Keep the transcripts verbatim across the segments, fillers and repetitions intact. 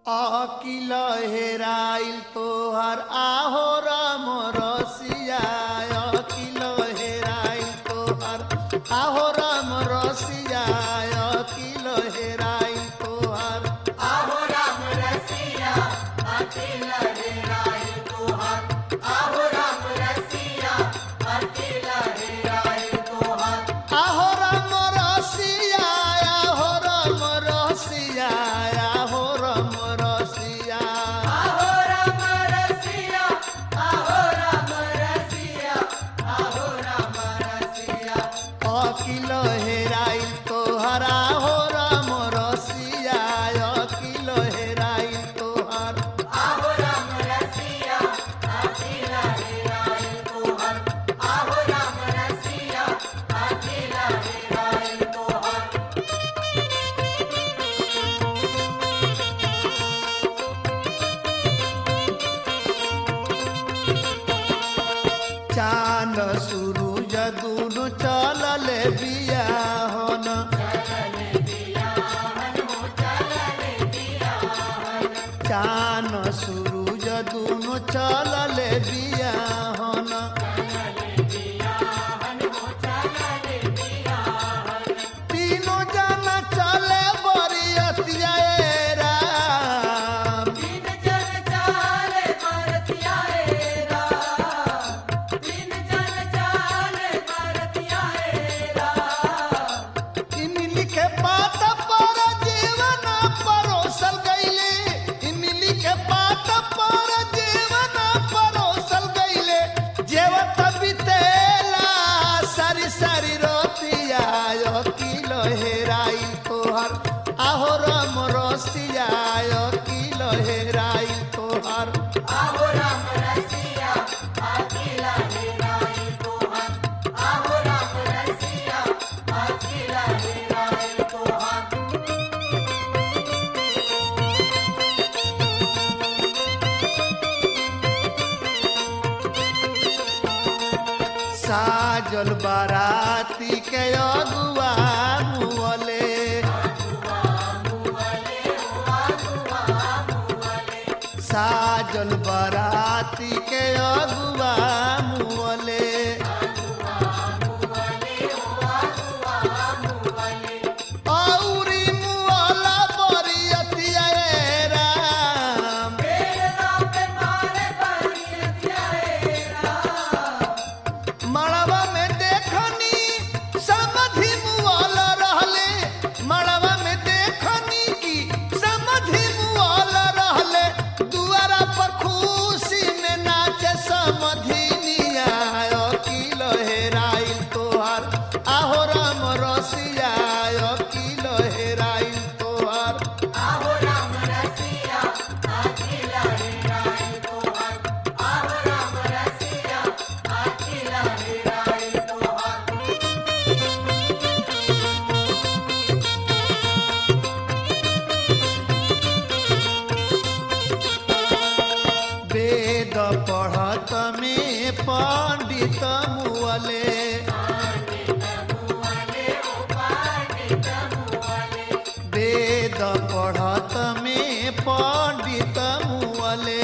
अकिल हेराइल तोहर आहो राम रसिया अकिल हेराइल तोहर आहो राम रसिया अकिल हेराइल तोहर आहो राम रसिया अकिल हेराइल तोहर आहो राम रसिया अकिल हेराइल तोहर आहो राम रसिया आहो राम रसिया आहो राम रसिया आहो राम रसिया आहो राम रसिया आहो राम रसिया अकिल हेराइल तोहर आहो राम रसिया अकिल हेराइल तोहर आहो राम रसिया अकिल हेराइल तोहर आहो राम रसिया अकिल हेराइल तोहर चांद सूरज दुनु चलले बियाहन चांद सूरज दुनु चलले बियाहन तीनों जना चले बरियतिया ए राम तीन जन चाले बरतिया रे राम तीन जन चाले बरतिया रे राम इमली के पात पर जीवन परोसल गईले इमली के पात पर जीवन परोसल गईले जेवत बितेला सारी सारी रोतिया अकिल हेराइल तोहर आहो राम रसिया अकिल हेराइल तोहर आहो राम रसिया अकिल हेराइल तोहर आहो राम रसिया अकिल हेराइल तोहर साजल बाराती के अगुआ मुअले साजल बाराती के अगुआ मुअले औरी मुअला बरियतिया ए राम बेड़ा पे मारे बरतिया रे राम मड़वा में देखनी समधि मुआल रहले मड़वा में देखनी की समधि मुआल रहले दुआरा पर खुशी में नाचे समधिनिया अकिल हेराइल तोहर आहो राम रसिया अकिल हेराइल तोहर आहो राम रसिया अकिल हेराइल तोहर आहो राम रसिया अकिल हेराइल तोहर वेद पढ़त में पंडित मुअले वेद पढ़त में पंडित मुअले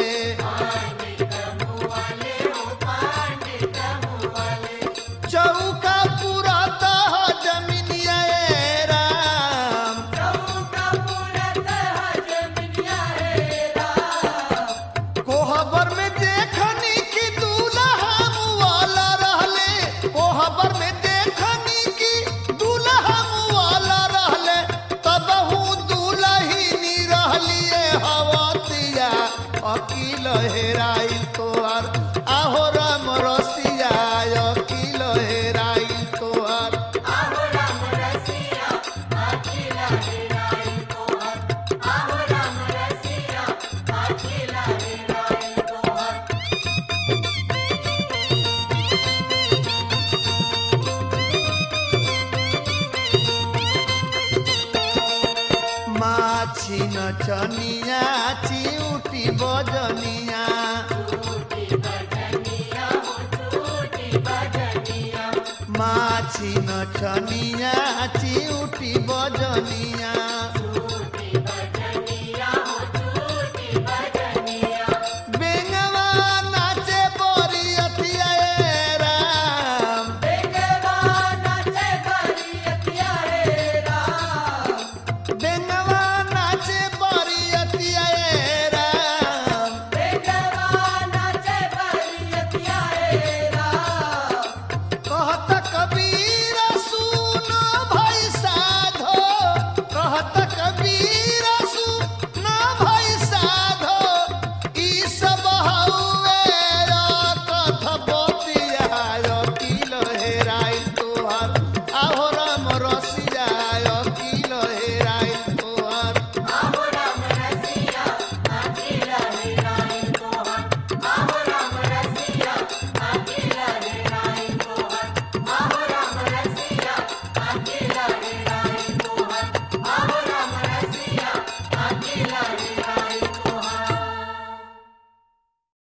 चौका पुरत जमीनिया ए राम चौका पुरत हजमिया रे राम कोहबर में देखनी की दूल्हा मुआला रहले कोहबर में देखनी की दूल्हा मुआला रहले तबहू दुल्हिनी रहलिए हवतिया अकिल हेराइल तोहर आहो राम रसिया अकिल हेराइल तोहर आहो राम रसिया अकिल हेराइल तोहर आहो राम रसिया अकिल हेराइल तोहर माछी नचनिया चिउटी बजनिया टूटी बजनिया हो टूटी बजनिया माछी नचनिया चिउटी बजनिया